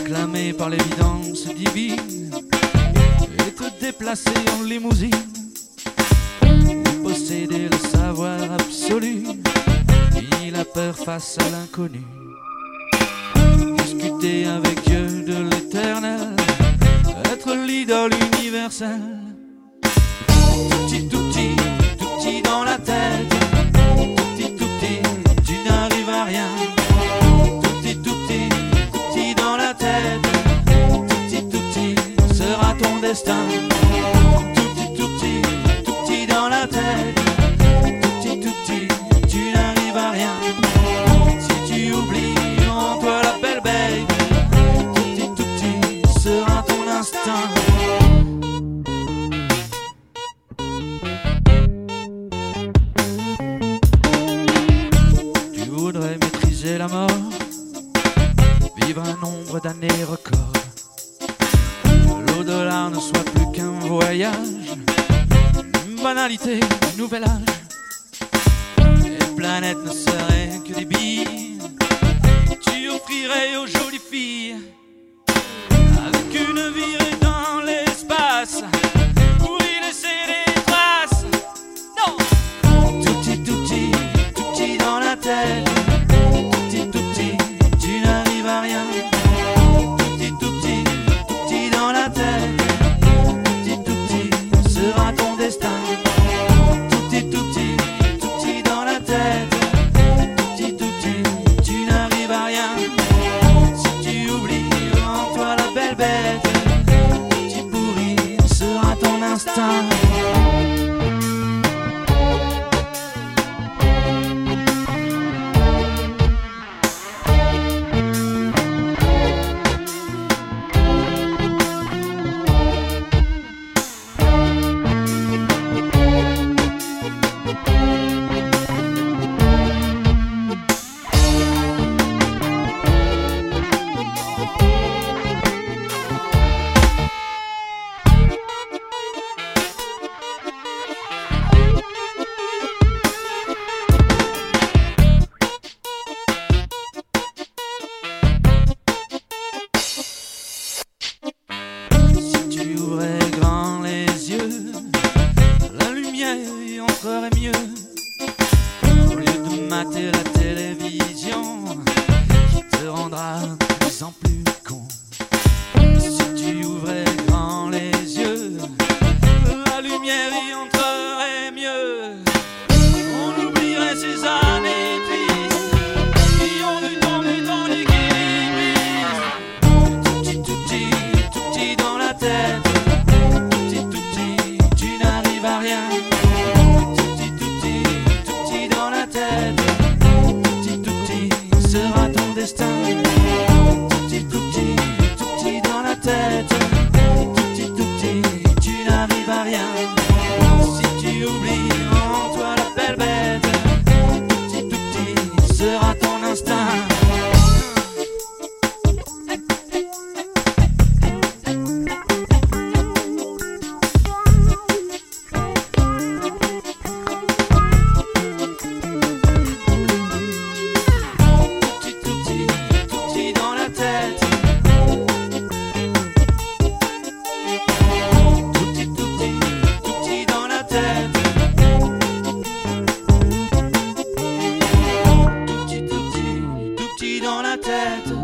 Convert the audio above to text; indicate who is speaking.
Speaker 1: acclamé par l'évidence divine, et te déplacer en limousine, posséder le savoir absolu, fini la peur face à l'inconnu, discuter avec Dieu de l'éternel, être l'idole universelle. Tout petit dans la tête, tout petit, tu n'arrives à rien. Tout petit dans la tête, tout petit, sera ton destin. Tout petit dans la tête, tout petit, tu n'arrives à rien. Si tu oublies en toi la belle bête, tout petit, sera ton instinct. Tu voudrais maîtriser la mort, vivre un nombre d'années record. L'au-delà ne soit plus qu'un voyage, une banalité, un nouvel âge. Les planètes ne seraient que des billes que tu offrirais aux jolies filles, avec une virée dans l'espace pour y laisser des traces. Non, tout petit dans la tête, tout petit, tu n'arrives à rien. Tout petit dans la tête, tout petit, sera ton destin. Tout petit dans la tête, tout petit, tu n'arrives à rien. Si tu oublies en toi la belle bête, petit pourri sera ton instinct. Tu ouvrais grand les yeux, la lumière y entrerait mieux. Au lieu de mater la télévision qui te rendra de plus en plus con. Si tu ouvrais grand les yeux, la lumière y entrerait mieux. On oublierait ces années tristes qui ont dû tomber dans l'équilibre. Tout petit dans la tête, tout petit, tu n'arrives à rien. Tout petit dans la tête, tout petit, sera ton destin. Tout petit dans la tête, tout petit, tu n'arrives à rien. Si tu oublies en toi la belle bête, tout petit, sera ton instinct. Dans la tête,